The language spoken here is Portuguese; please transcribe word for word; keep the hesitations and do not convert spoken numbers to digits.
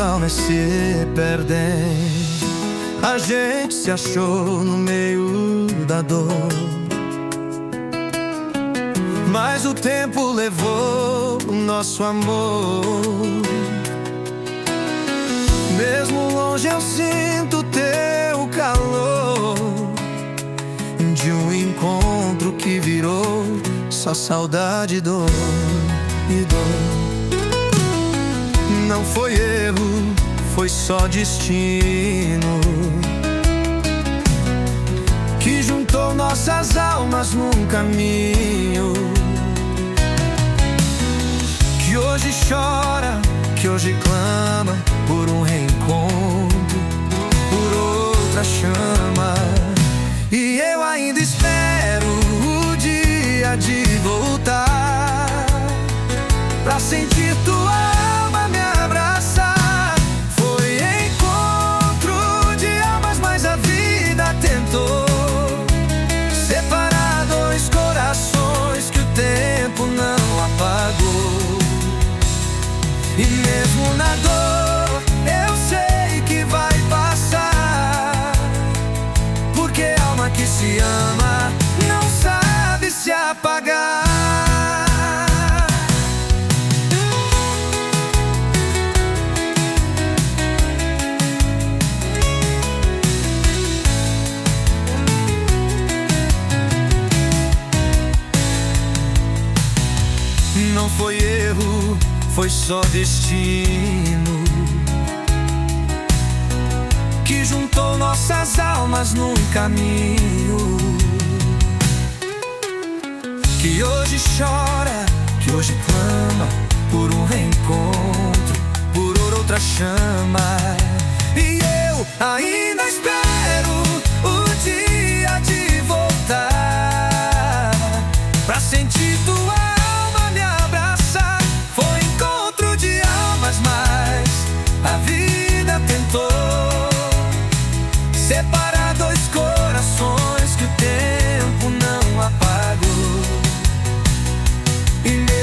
vão é se perder. A gente se achou no meio da dor, mas o tempo levou o nosso amor. Mesmo longe eu sinto teu calor, de um encontro que virou só saudade, dor e dor. Não foi erro, foi só destino que juntou nossas almas num caminho. Que hoje chora, que hoje clama por um reencontro, por outra chama. E eu ainda espero o dia de voltar, pra sentir tua alma me abraçar. Foi encontro de almas, mas a vida tentou separar dois corações que o tempo não apagou. E mesmo na dor eu sei que vai passar, porque alma que se ama não sabe se apagar. Não foi erro, foi só destino que juntou nossas almas num caminho. Que hoje chora, que hoje clama por um reencontro, por outra chama. E eu ainda espero o dia de voltar, pra sentir tua alma me abraçar. Foi encontro de almas, mas a vida tentou separar dois corações que o tempo não apagou. E